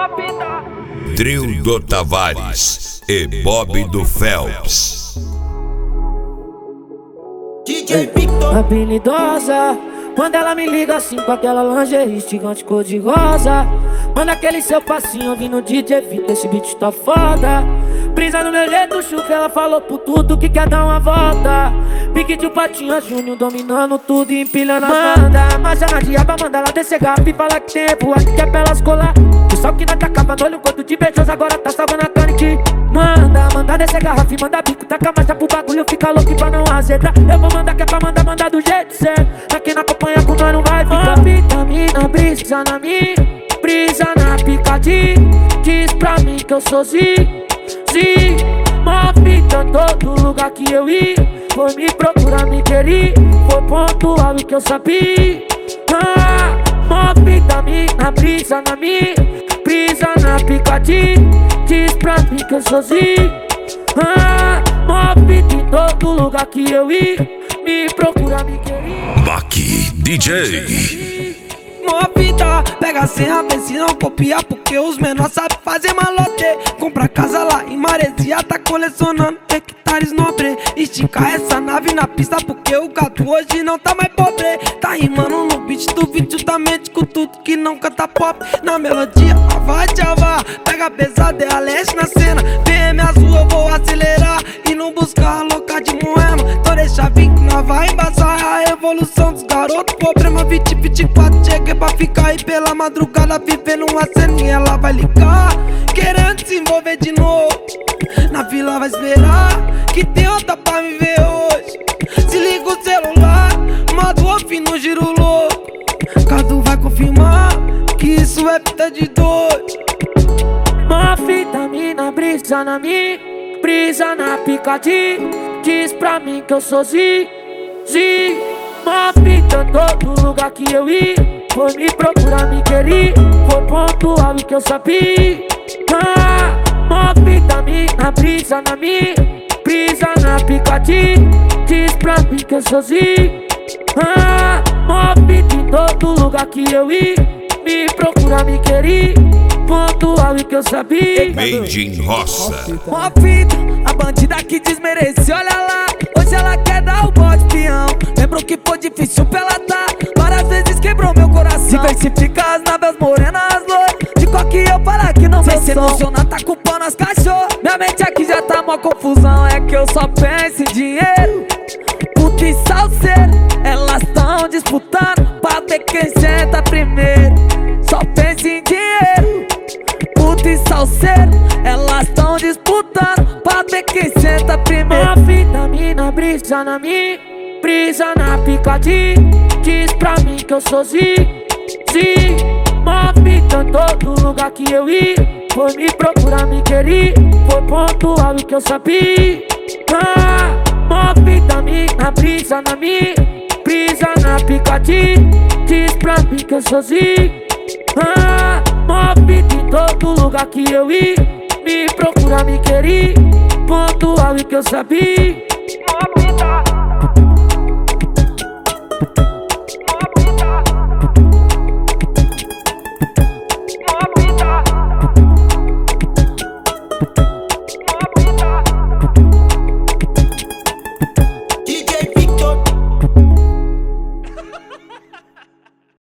Trio do Tavares e Bob do Phelps. DJ Victor. Habilidosa, quando ela me liga assim com aquela lingerie gigante cor de rosa. Manda aquele seu passinho ouvindo DJ Victor, esse beat tá foda. Brisa no meu jeito, chuca, ela falou por tudo que quer dar uma volta. Pique de Patinha Júnior dominando tudo e empilhando as bandas. Marcha na diaba, manda ela descer garrafa e fala que tempo, acho que é pra elas colar. O sol que não tacava no olho, enquanto de beijoso agora tá salvando a carne que manda descer garrafa e manda bico, taca marcha pro bagulho, fica louco pra não azedar. Eu vou mandar que é pra mandar do jeito certo. Pra quem não acompanha com nós não vai ficar. Vitamina, brisa na minha, brisa na picadinha. Diz pra mim que eu sou Zi. Mó fita em todo lugar que eu ia. Foi me procurar, me querer. Foi pontual e que eu sabia. Mó vitamina, brisa na minha, brisa na picadinha. Diz pra mim que eu sou Zi. Mó fita em todo lugar que eu ia. Me procurar, me querer. Maqui DJ. Mó vida, pega a senha, vê se não copiar, porque os menores sabem fazer malote. Compra casa lá em Maresia, tá colecionando hectares nobre. Estica essa nave na pista, porque o gato hoje não tá mais pobre. Tá rimando no beat do vídeo da mente com tudo que não canta pop. Na melodia, vai Java, pega pesado, é a leste na cena. PM azul, eu vou acelerar e não buscar a louca de Moema. Então deixa vir que nós vai embaçar a evolução dos garotos. Problema 2024, cheguei pra ficar aí pela madrugada vivendo uma cena e ela vai ligar, querendo se envolver de novo. Na vila vai esperar que tem outra pra me ver hoje. Se liga o celular, manda o off no giro louco. Cadu vai confirmar que isso é fita de dois. Mó vitamina, brisa na minha, brisa na picadinha. Diz pra mim que eu sou Zi. Mó fita em todo lugar que eu ia. Foi me procurar, me querer. Foi pontual e que eu sabia. Mó vitamina, brisa na minha, brisa na picadinha. Diz pra mim que eu sou Zi. Mó fita em todo lugar que eu ia. Me procurar, me querer. Pontual e que eu sabia. Made in Roça. Mó fita, a bandida que desmerece, olha lá. Hoje ela quer dar o bote peão. Lembrou que foi difícil pra ela tá. Várias vezes quebrou meu coração. Diversifica as naves morenas loiras. De qual que eu falar que não vai se emocionar, tá culpando as cachorras. Minha mente aqui já tá mó confusão. É que eu só penso em dinheiro. Puta e salseiro, elas tão disputando pra ver quem senta primeiro. Só penso em dinheiro. Puta e salseiro, elas tão disputando pra ver quem senta primeiro. Mó vitamina, brisa na minha, brisa na picadinha. Diz pra mim que eu sou Zi. Mó fita em todo lugar que eu ia. Foi me procurar, me querer. Foi pontual e que eu sabia. Mó vitamina, brisa na minha, brisa na picadinha. Diz pra mim que eu sou Zi. Mó fita em todo lugar que eu ia. Me procurar, me querer. Pontual e que eu sabia. Mó fita.